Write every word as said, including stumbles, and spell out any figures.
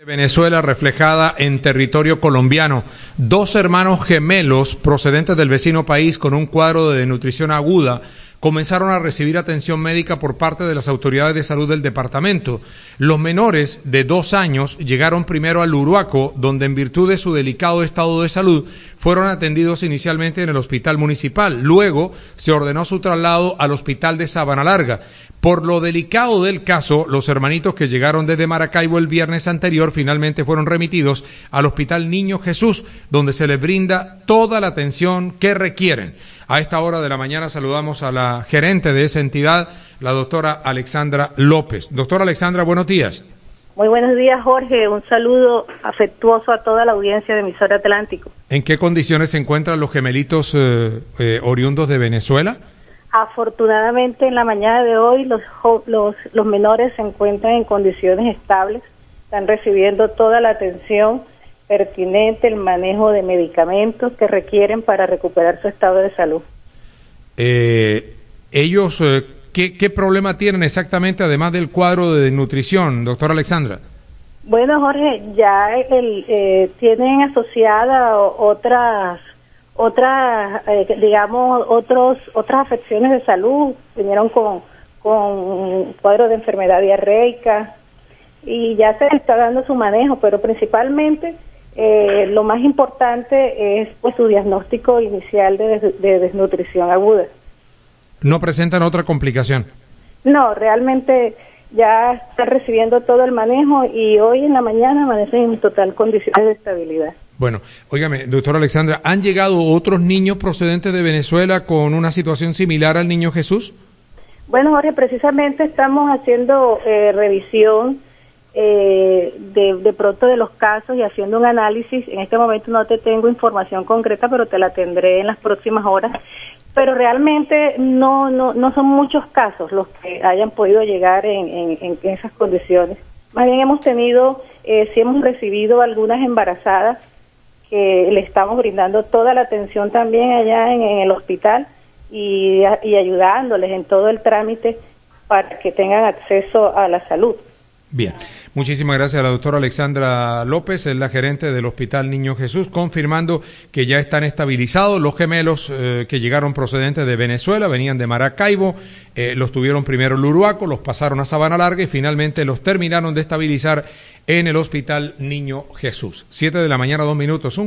Venezuela reflejada en territorio colombiano. Dos hermanos gemelos procedentes del vecino país con un cuadro de desnutrición aguda comenzaron a recibir atención médica por parte de las autoridades de salud del departamento. Los menores de dos años llegaron primero al Uruaco, donde en virtud de su delicado estado de salud fueron atendidos inicialmente en el hospital municipal. Luego se ordenó su traslado al hospital de Sabana Larga. Por lo delicado del caso, los hermanitos que llegaron desde Maracaibo el viernes anterior finalmente fueron remitidos al Hospital Niño Jesús, donde se les brinda toda la atención que requieren. A esta hora de la mañana saludamos a la gerente de esa entidad, la doctora Alexandra López. Doctora Alexandra, buenos días. Muy buenos días, Jorge. Un saludo afectuoso a toda la audiencia de Emisora Atlántico. ¿En qué condiciones se encuentran los gemelitos eh, eh, oriundos de Venezuela? Afortunadamente, en la mañana de hoy, los, los, los menores se encuentran en condiciones estables, están recibiendo toda la atención pertinente, el manejo de medicamentos que requieren para recuperar su estado de salud. Eh, ellos, eh, ¿qué, ¿qué problema tienen exactamente, además del cuadro de desnutrición, doctora Alexandra? Bueno, Jorge, ya el, eh, tienen asociadas otras... otras eh, digamos otros otras afecciones de salud, vinieron con con cuadros de enfermedad diarreica y ya se está dando su manejo, pero principalmente eh, lo más importante es pues su diagnóstico inicial de, des de desnutrición aguda. ¿No presentan otra complicación? No, realmente ya están recibiendo todo el manejo y hoy en la mañana amanecen en total condiciones de estabilidad. Bueno, óigame, doctora Alexandra, ¿han llegado otros niños procedentes de Venezuela con una situación similar al Niño Jesús? Bueno, Jorge, precisamente estamos haciendo eh, revisión eh, de, de pronto de los casos y haciendo un análisis. En este momento no te tengo información concreta, pero te la tendré en las próximas horas. Pero realmente no no no son muchos casos los que hayan podido llegar en, en, en esas condiciones. Más bien hemos tenido, eh, sí hemos recibido algunas embarazadas que le estamos brindando toda la atención también allá en, en el hospital y, y ayudándoles en todo el trámite para que tengan acceso a la salud. Bien, muchísimas gracias a la doctora Alexandra López, es la gerente del Hospital Niño Jesús, confirmando que ya están estabilizados los gemelos eh, que llegaron procedentes de Venezuela, venían de Maracaibo, eh, los tuvieron primero en Uruaco, los pasaron a Sabana Larga y finalmente los terminaron de estabilizar en el Hospital Niño Jesús. Siete de la mañana, dos minutos. Un